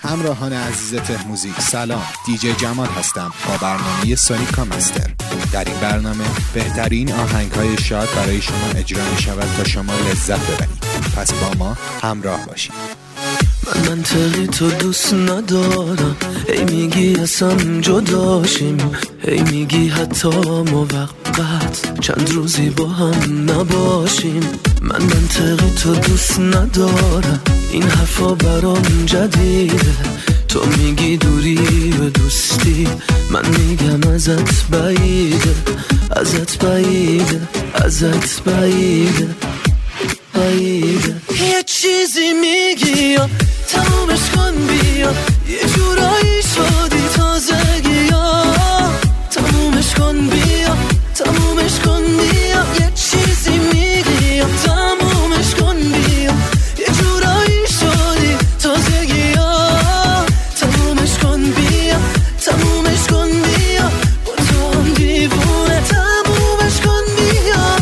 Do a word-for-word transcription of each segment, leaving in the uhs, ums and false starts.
همراهان عزیز ته موزیک سلام، دیجی جمال هستم با برنامه سونیکا مستر. در این برنامه بهترین آهنگ‌های شاد برای شما اجرا می‌شود تا شما لذت ببرید. پس با ما همراه باشید. من منطقی تو دوست ندارم، هی میگی اصلا جداشیم، هی میگی حتی موقت چند روزی با هم نباشیم. من منطقی تو دوست ندارم، این حرفا برام جدیده. تو میگی دوری و دوستی، من میگم ازت بعیده، ازت بعیده، ازت بعیده، بعیده. یه چیزی میگی تمومش کن بیا، یه جورایی شدی تازگی ها. تمومش کن بیا، تمومش کن بیا، یه چیزی میگی تمومش کن بیا، یه جورایی شدی تازگی ها. تمومش کن بیا، تمومش کن بیا، با تو هم دیوونه. تمومش کن بیا.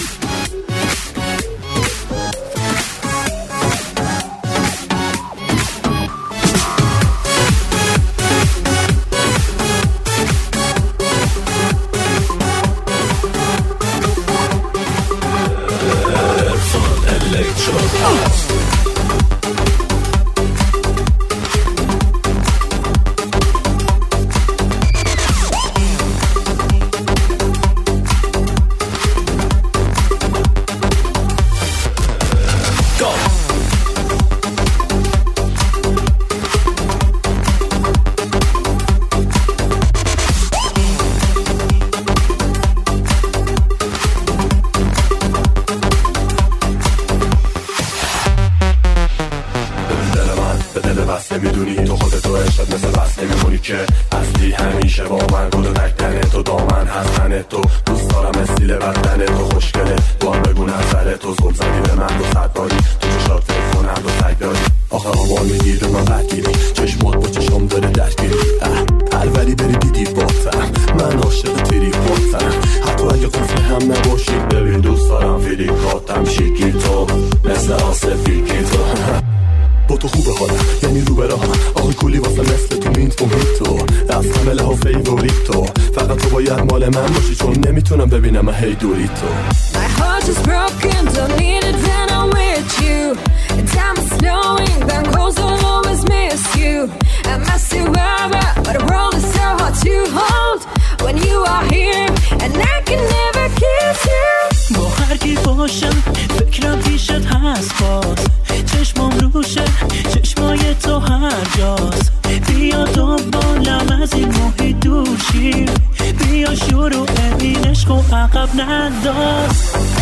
Hey Dorito. My heart is broken, don't need it when I'm with you. And time is slowing down, cause I'll always miss you. I miss you ever, but the world is so hard to hold when you are here, and I can never kiss you. با هر کی باشم فکرم پیشت هست باز، چشمام روشه چشمای تو هر جاست. بیا دنبالم از این محیط دور شیم، بیا شروع این عشق و عقب نداز.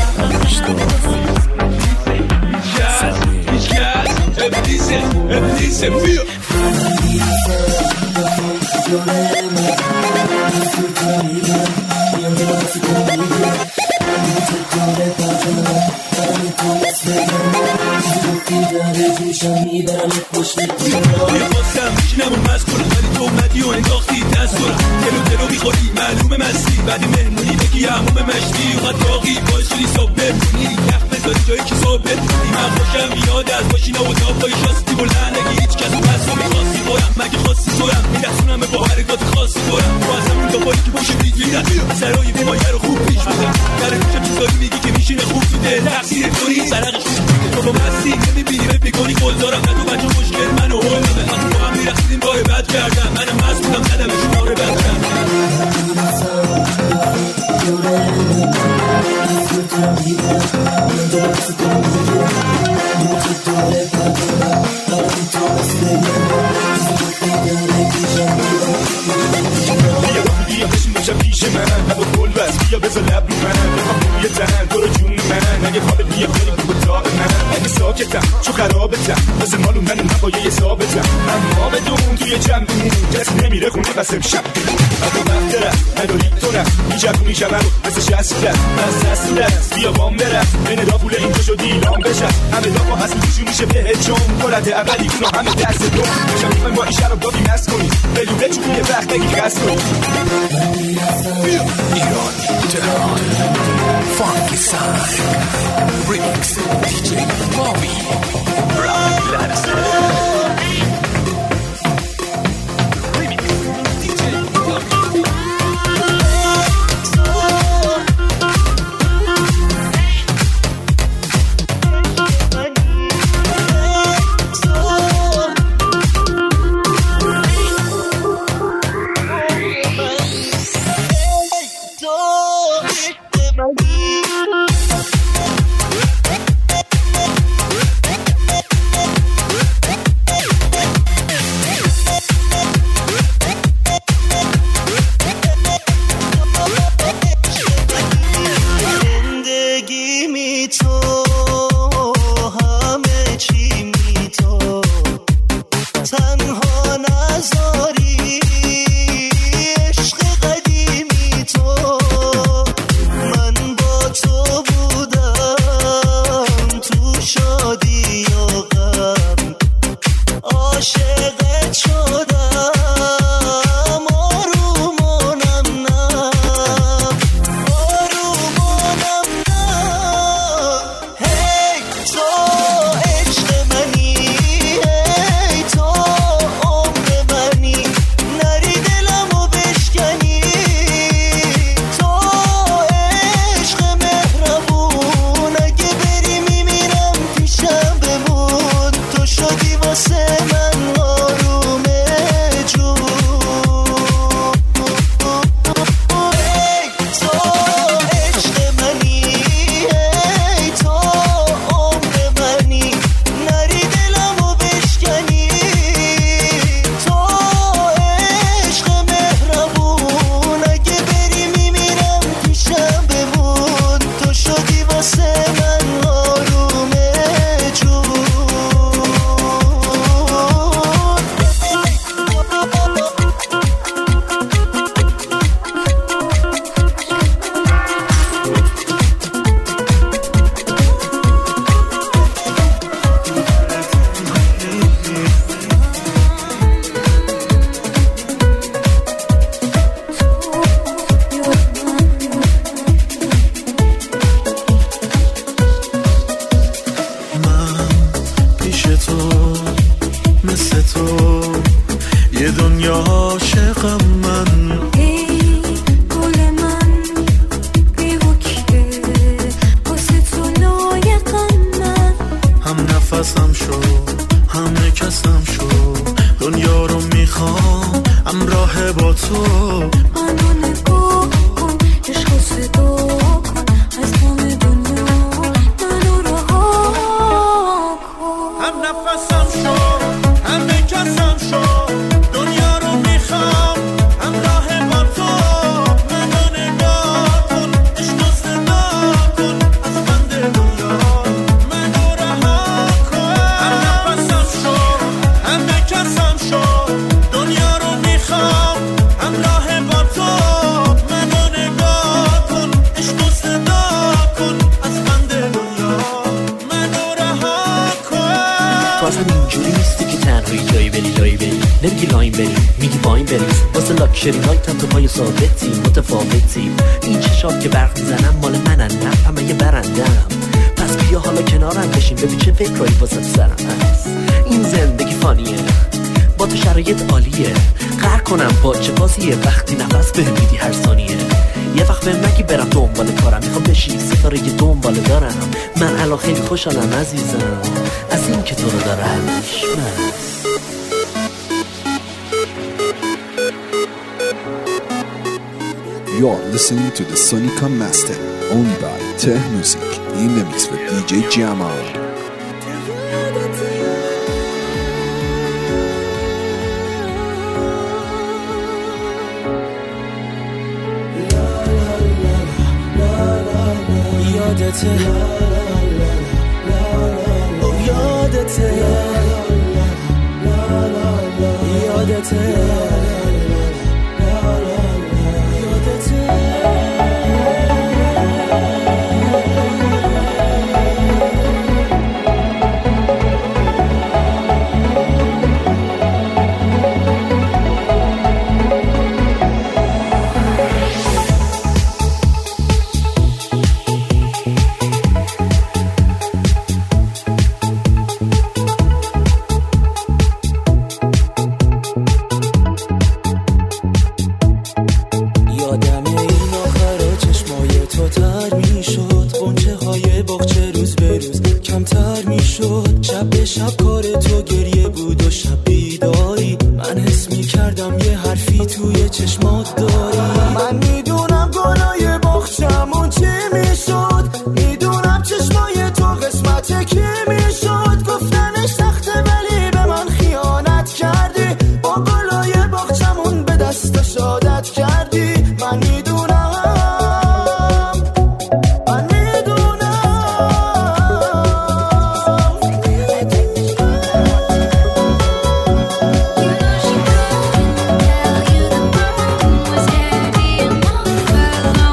میخواستم میشینم و مذکورم، ولی تو اومدی و انداختی دستورم. دلو دلو میخوری معلومه مستی، بعدی مهمونی بگی هموم مشتی. اوقات باقی باعث شدی صبح بمونی، یخ بذاری جایی که صبح بمونی. من خوشم میاد از ماشینا و داپای شاستی بلند، اگه هیچ کس بس رو میخواستی برم، مگه خواستی سرم میرسونم با حرکات خاصی برم. تو از همون داپایی که باشه بیت میرم، سرای بیمایه رو خوب پیش بدم. در پیشم چیزایی میگی که میشینه خوب تو دل، تقصیر تویی سرقش تو با مستی نمیبینی رپ میکنی گل دارم. نه تو بچه مشکل منو هول داده، از تو هم میرخصیدیم راه بد کردم. منم مست بودم زدم شماره بد کردم. بیا بشین بشم پیش من، نبا گل بس بیا بذار لب رو من. بخوام روی تن تو رو جون من، اگه خوابت بیا خیلی بگو تاق من. اگه ساکتم چو خرابتم، واسه مالو منو نبایه ثابتم. اما بدون توی جمعی کسی نمیره خونه قسم شب. اگه وقت رفت نداری تو رفت میجبونی شمه رو مثل شست رفت. از دست دست بیا بام برفت، بین دا پول اینجا شد ایلام بشم. همه دا با هست میشون میشه بهت چون کلت اولی اونا همه دست دو. بشم میخوایم با این شراب دابی مست کنی، بلوله چون یه وقت نگی خست کنی. ایران تهران فانکی سایک ریمیکس دیجی بابی رای لرزه. شادی و غم عاشقت شدم آرومونم نم آرومونم نم هی تو عشق منی هی تو عمر منی نری دلمو بشکنی تو عشق مهربون اگه بری میمیرم پیشم بمون تو شدی واسه من آروم جون هی تو عشق منی هی تو عمر منی نری دلمو بشکنی تو عشق مهربون اگه بری میمیرم پیشم بمون تو شدی واسه من آروم جون من پیش تو مثل تو یه دنیا عاشقم من ای گل من بی‌وکه واسه تو لایقم من هم نفسم شو هم نکسم شو دنیا رو میخوام همراه با تو منو نگاه کن عشق صدا کن از غم دنیا منو رها کن هم نفسم شو هم نکسم شو دنیا رو میخوام همراه با تو منو نگاه کن عشق و صدا کن از بند دنیا منو رها کن هم نفسم شو هم نکسم شو دنیا رو میخوام همراه با تو منو نگاه کن عشق و صدا کن از بند دنیا منو رها کن تو اصلا اینجوری نیستی که تنهایی جایی بری لایی بری نمیگی لاین بری میگی پایین بری واسه لاکشری نایت هم تو پای ثابتی متفاوتی این چشام که برق میزنم مال منن نه همه یه برندم پس بیا حالا کنارم بشین ببین چه فکرایی واسه سرم هست این زندگی فانیه با تو شرایط عالیه قهر کنم با چه بازیه وقتی نفس بهم میدی هر ثانیه یه وقت بهم نگی برم دنبال کارم میخوام بشی ستاره یه دنبال دارم من الان خیلی خوشحالم عزیزم از این که تو رو دارم من You're listening to the Sonica Master, owned by Teh Music, in the mix with D J Jamal. یادته او یادته یادته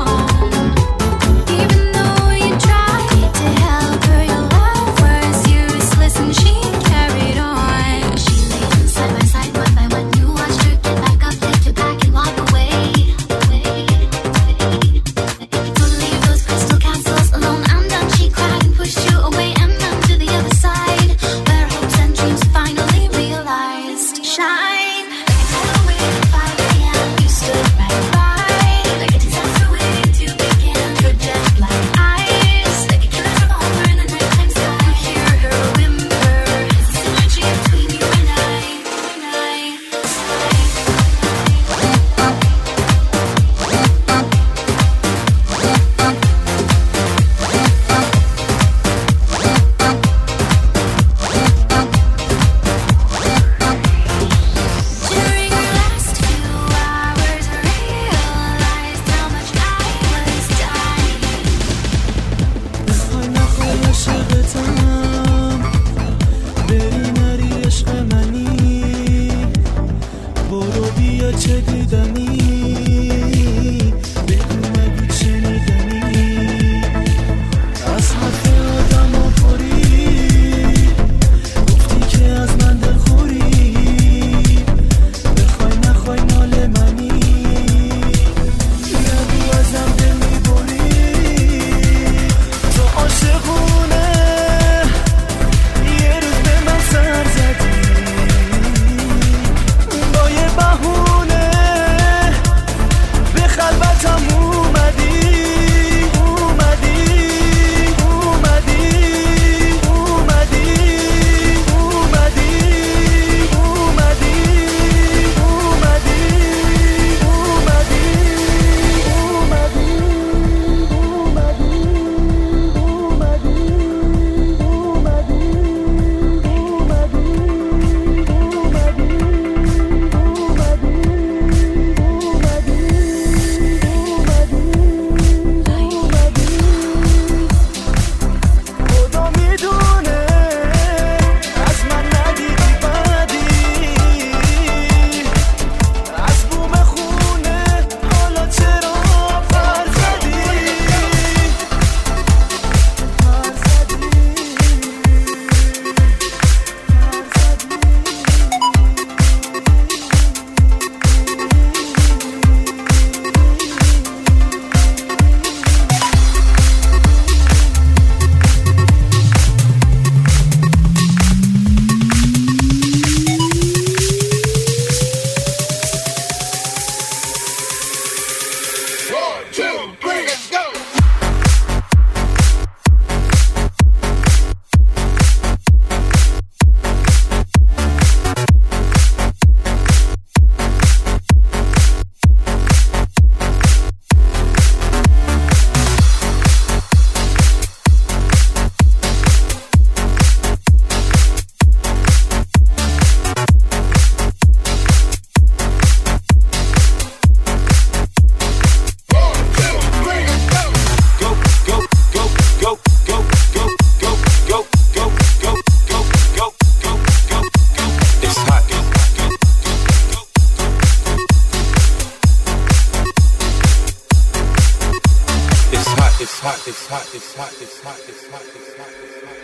Even though you tried to help her, your love was you. it's hot, it's hot, it's hot, it's hot, it's hot, it's hot.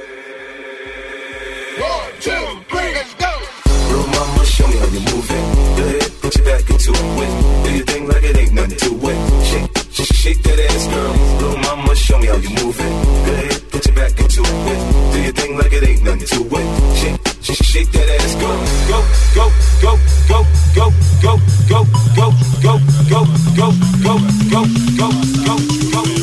One, two, three, let's go. Little mama, show me how you move it. Go ahead, put your back into it. Do your thing like it ain't nothing to it. Shake, shake, shake that ass, girl. Little mama, show me how you move it. Go ahead, put your back into it. Do your thing like it ain't nothing to it. Shake, shake, shake that ass, go, go, go, go, go, go, go, go, go, go, go, go, go, go, go, go, go, go.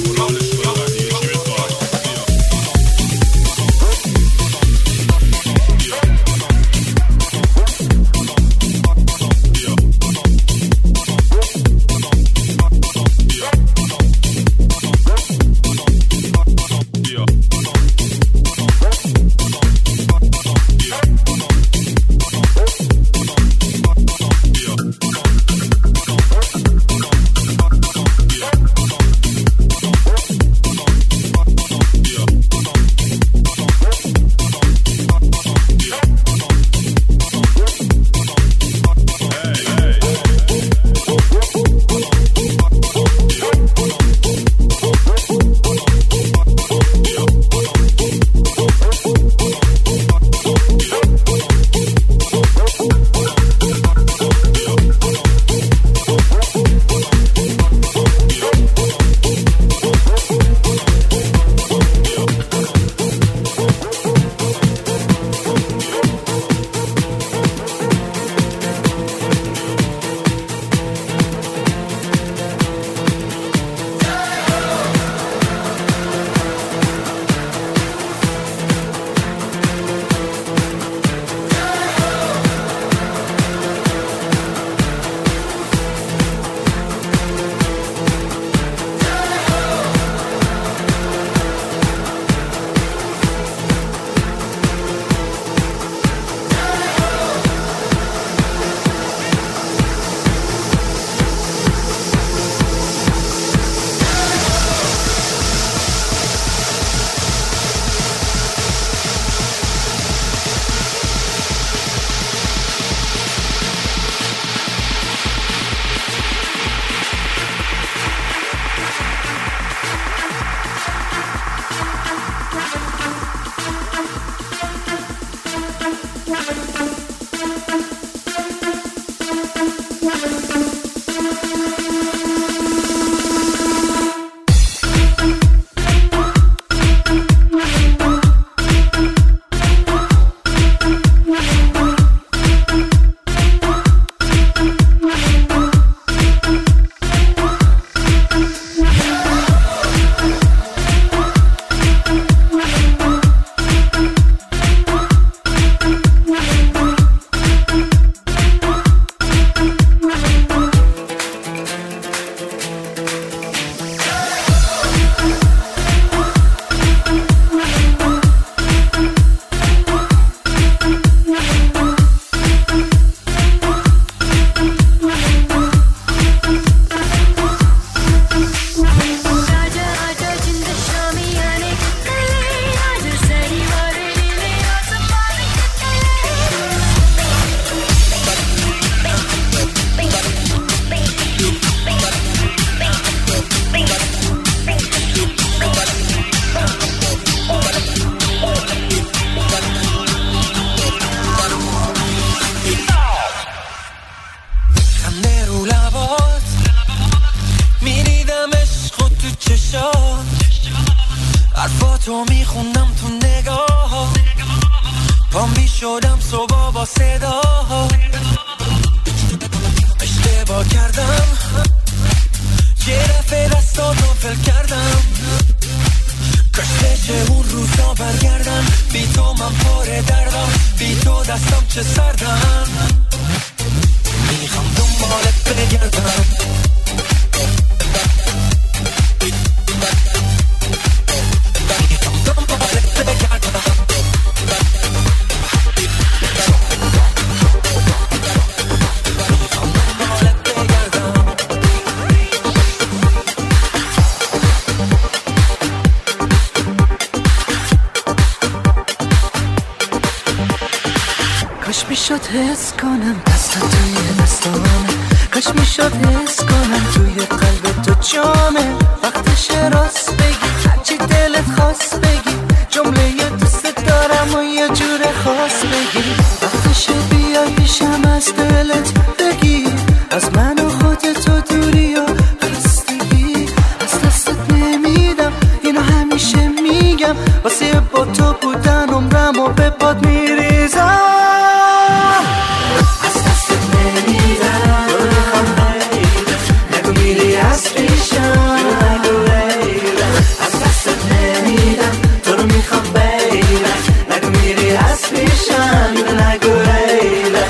حرفاتو میخوندم تو نگاه پام بیشدم صبح با صدا اشتباه کردم یه دفعه دستاتو فل کردم کاش بشه اون روزا برگردم بی تو من پاره دردم بی تو دستم چه سردم میخوام دنبالت بگردم میشد حس کنم دست توی دستامه کاش میشد حس کنم توی قلب تو جامه وقتش راست بگی هرچی دلت خواست بگی جمله ی دوست دارم و یه جور خاص بگی وقتش بیای پیشم از دلت بگی از من و خودت و دوری و خستگی از دستت نمیدم اینو همیشه میگم واسه با تو بودن عمرم و به پاد میریزم از دستت نمیدم تو میخوام بیره نگو میری از پیشم نگو بیره از دستت نمیدم تو رو میخوام بیره نگو میری از پیشم نگو بیره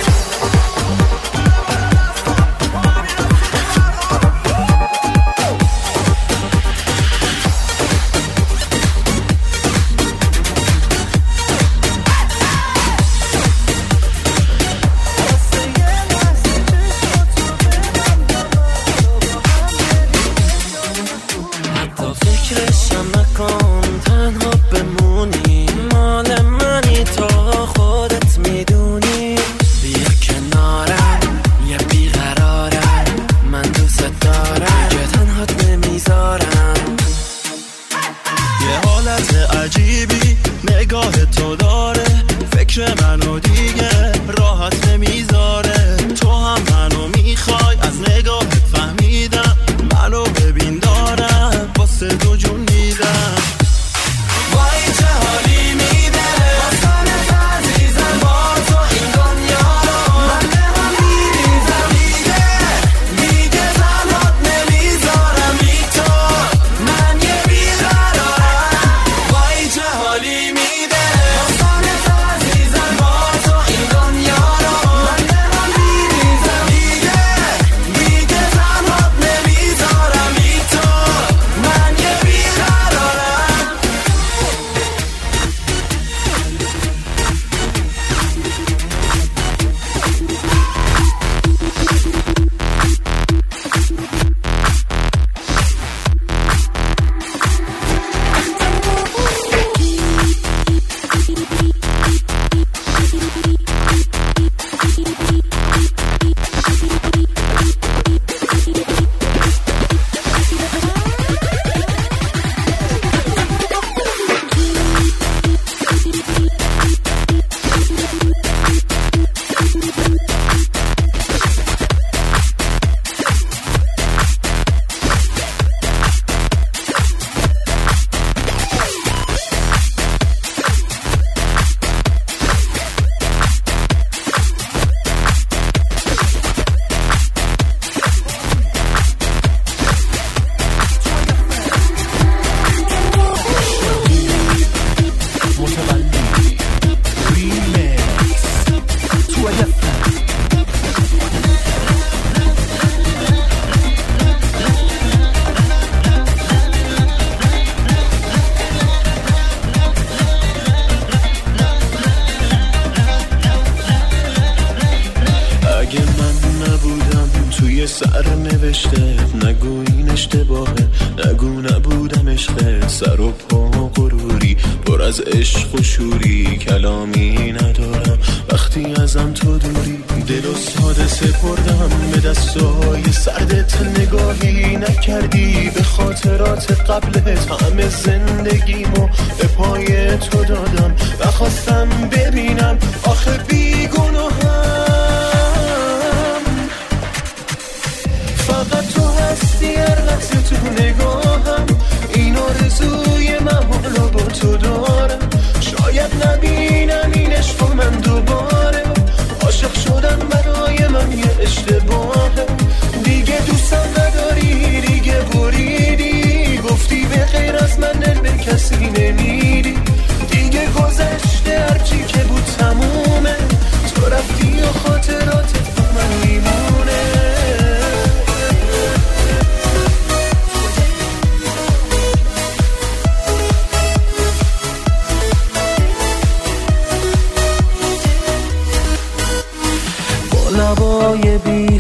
لبای بی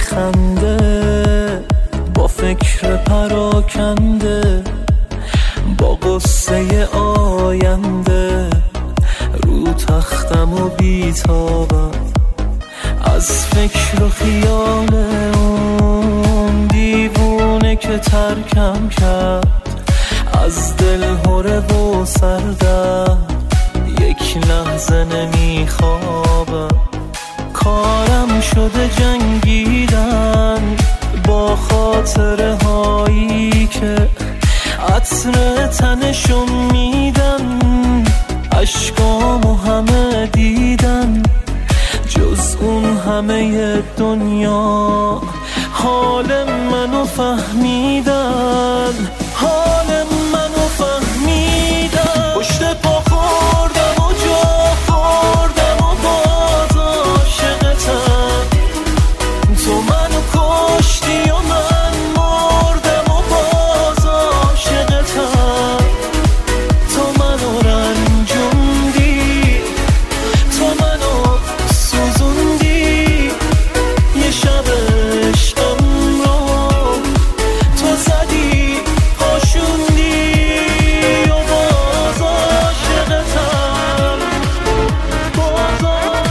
خنده با فکر پراکنده با قصه آینده رو تختم و بیتابم از فکر و خیال اون دیوونه که ترکم کرد، از دل هره و سردم یک لحظه نمیخوابم. کارم شده جنگیدن با خاطره هایی که عطر تنشون میدن، عشقامو همه دیدن جز اون همه دنیا. حال منو فهمیدن، حال منو فهمیدن. پشت پا خوردم و جا خوردم و باز عاشقتم. تو منو کشتی و من مردم و باز عاشقتم. تو منو رنجوندی، تو منو سوزوندی. یه شب عشقم رو تو زدی پاشوندی و باز عاشقتم، باز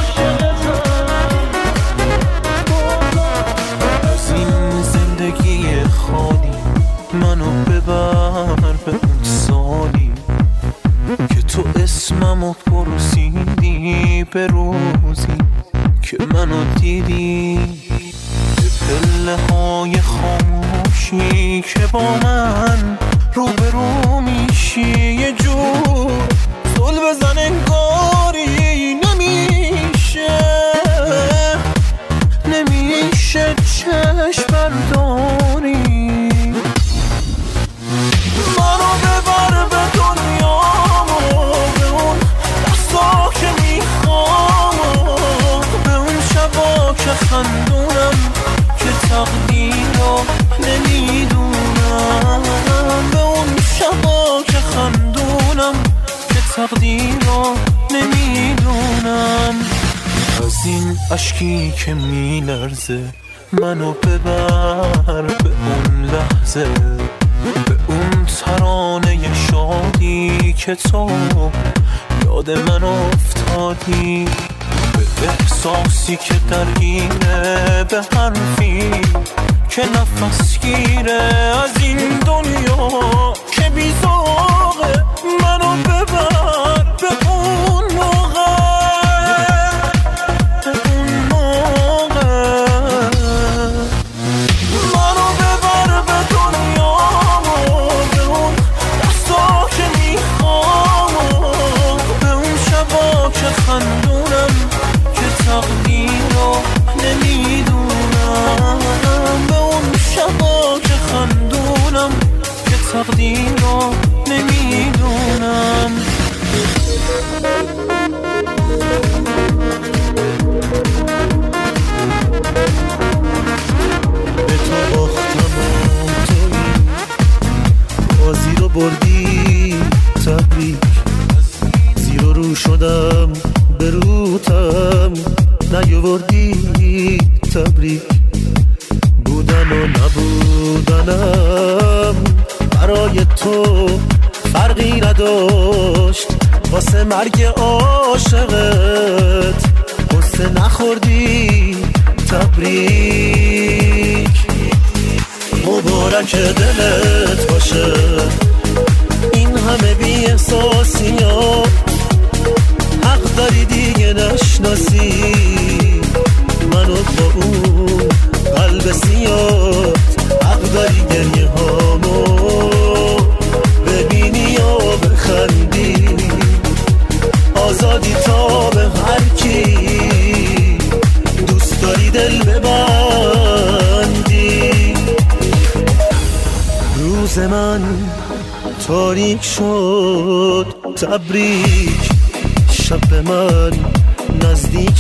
عاشقتم. از این زندگی خالی منو ببر به اون سالی که تو اسممو پرسیدی، به روزی که منو دیدی. به پله های خاموشی که با من روبرو میشی، یه جور زل بزن انگاری نمیشه، نمیشه چشم برداری. منو ببر به دنیا، به اون دستا که میخوام، به اون شبا که خندونم که تقدیر رو نمیدونم، به اون شبا که خندونم که تقدیر رو نمیدونم. از این عشقی که میلرزه منو ببر به اون لحظه، به اون ترانه شادی که تو یاد من افتادی، به احساسی که درگیره، به حرفی که نفس گیره از این دنیا که بیزاقه. منو ببر به اون موقع، به اون موقع. منو ببر به دنیا، به اون دستا که میخوام، به اون شبا که خندونم که تقدیر رو نمیدونم، به اون شبا که خندونم که تقدیر رو نمیدونم. به تو باختم و توی بازی رو بردی، تبریک. زیر و رو شدم به روتم نیاوردی، تبریک. بودن و نبودنم برای تو فرقی نداشت، واسه مرگ عاشقت قصه نخوردی، تبریک. مبارک دلت باشه این همه بی احساسیات، حق داری دیگه نشناسی منو با اون قلب سیاد، حق داری گریه هامو ببینی یا بخندی، آزادی تا به هر کی دوست داری دل ببندی. روز من تاریک شد، تبریک. شب به من نزدیک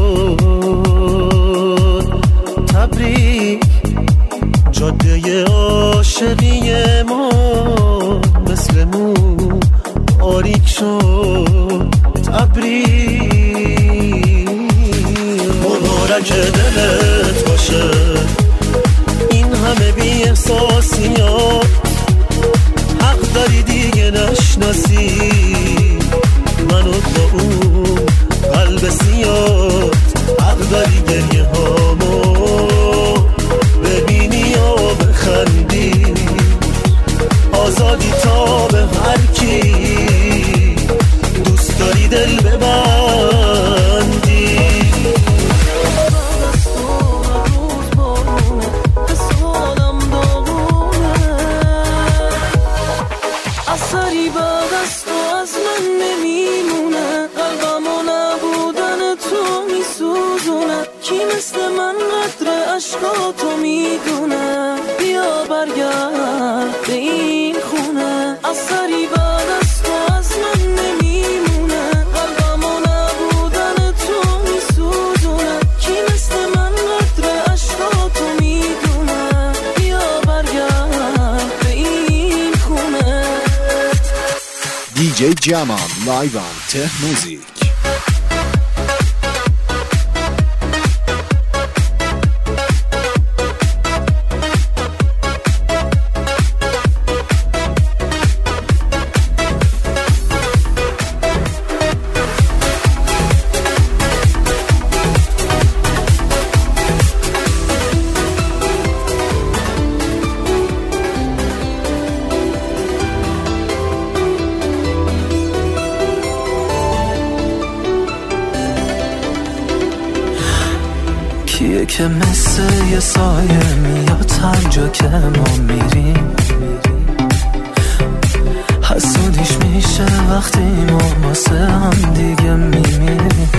شد، تبریک. جاده عاشقی ما مثل مو باریک شد، تبریک. مبارک دلت باشه این همه بی احساسیات، حق داری دیگه نشناسی منو با اون قلب سیاد، حق داری عشقاتو میدونم. بیا برگرد به این خونه، اثری بعد از تو از من نمیمونه. قلبمو نبودن تو میسوزونه، کی مثل من قدر عشقاتو میدونه. بیا برگرد به این خونه. دی جی جمال لایو آن ته موزیک. کیه که مثل یه سایه میاد هر جا که ما میریم، حسودیش میشه وقتی ما واسه هم دیگه میمیریم.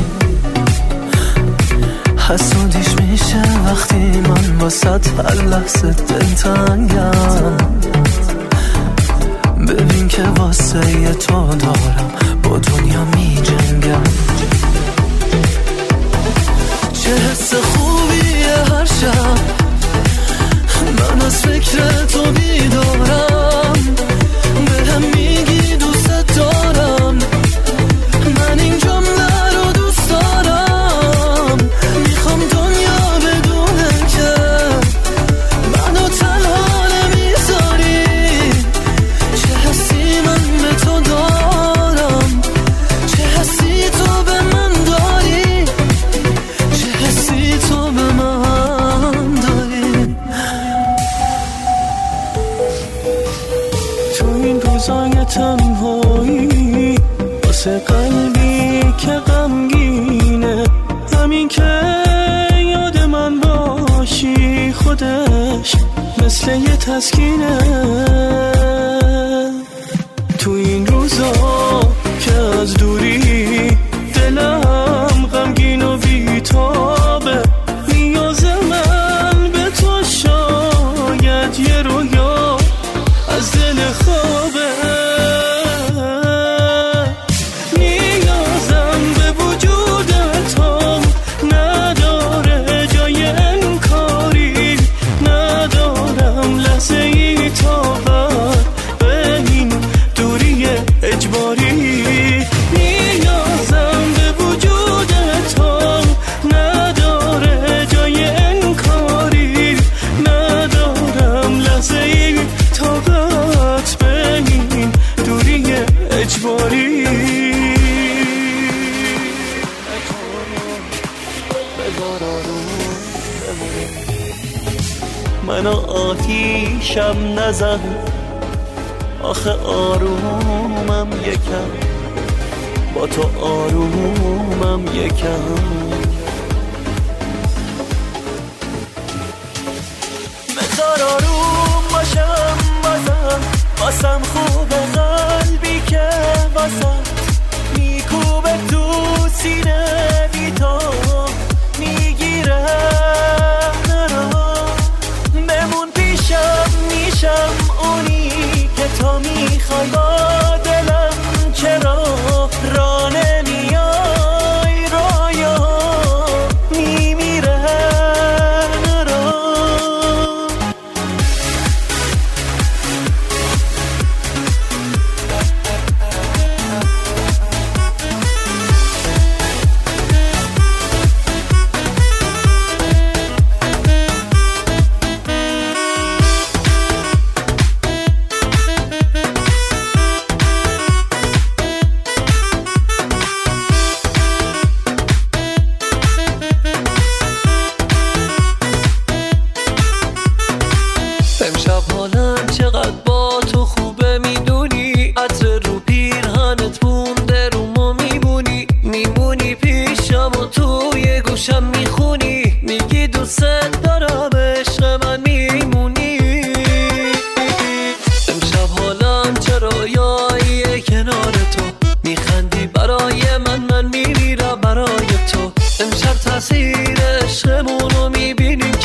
حسودیش میشه وقتی من واسه هر لحظه دلتنگم. ببین که واسه یه تو دارم با دنیا میجنگم. چه حس خوبیه هر شب من از فکر تو بیدارم. به هم میگی دوست دارم، من این جمله رو دوست دارم. میخوام دنیا بدونه که منو تنها نمیذاری. چه حسی من به تو دارم، چه حسی تو به من داری، چه حسی تو به من داری. تو این روزای تنهایی واسه قلبی که غمگینه، همین که یاد من باشی خودش مثل یه تسکینه. تو این روزا که از دوری دلم غمگین و بیتابه، نیاز من به تو شاید یه رویا از دل خوابه. نیازم به وجود تو نداره جای انکاری، ندارم لحظه ای طاقت به این دوری اجباری. نیازم به وجود تو نداره جای انکاری، ندارم لحظه ای طاقت به این دوری اجباری. من آتیشم نزن آخه آرومم یکم، با تو آرومم یکم. بذار آروم باشم بازم، واسم خوب قلبی که واسم میکوبه تو سینه بی تو میگیره نرا. بمون پیشم میشم اونی که تو میخوای، با دلم چرا را نمیای، رویا میمیره نرا. امشب حالم چقدر با تو خوبه میدونی، عطر رو پیرهنت مونده رو ما میمونی. میمونی پیشم و توی گوشم میخونی، میگی دوست دارم عشق من میمونی. امشب حالم چه رویاییه کنار تو، میخندی برای من من میمیرم برای تو. امشب تاثیر عشقمونو میبینی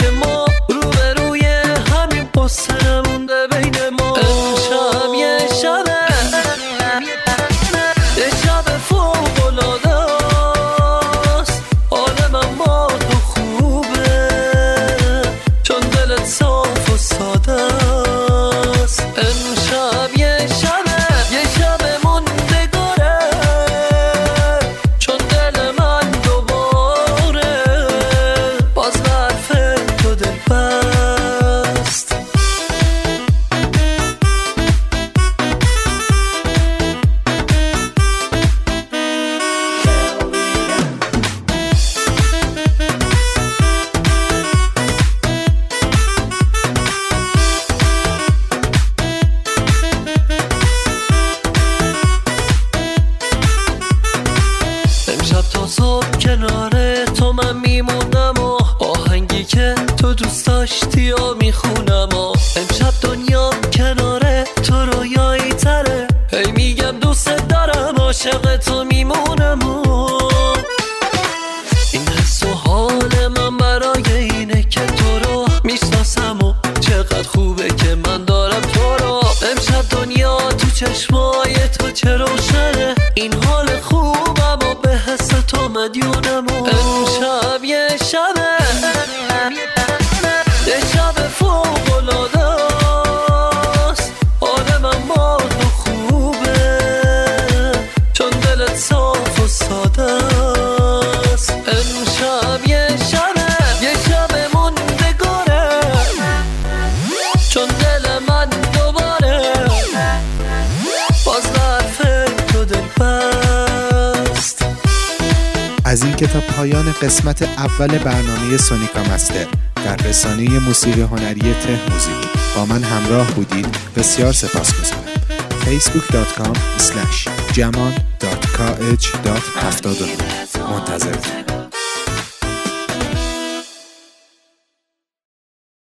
صبح کنار تو من میمونم و آهنگی که تو دوست داشتی و میخونم و امشب دنیام کنار تو رویایی تره هی میگم دوست دارم عاشق تو میمونم و این حس و حال من برای اینه که تو رو میشناسم و چقدر خوبه که من دارم تو رو امشب دنیا تو چشمای تو چه روشنه این حال خوبم و به حس تو مدیونم و امشب یه شبه یه شب فوق‌العاده است حال من با تو خوبه چون دلت صاف و ساده است امشب یه شبه یه شب موندگاره چون دل من دوباره باز حرف تو دل بست. از این که تا پایان قسمت اول برنامه سونیکا مستر در رسانه موسیقی هنری ته موزیک با من همراه بودید بسیار سپاسگزارم. facebook.com slash jaman.kh.79 منتظر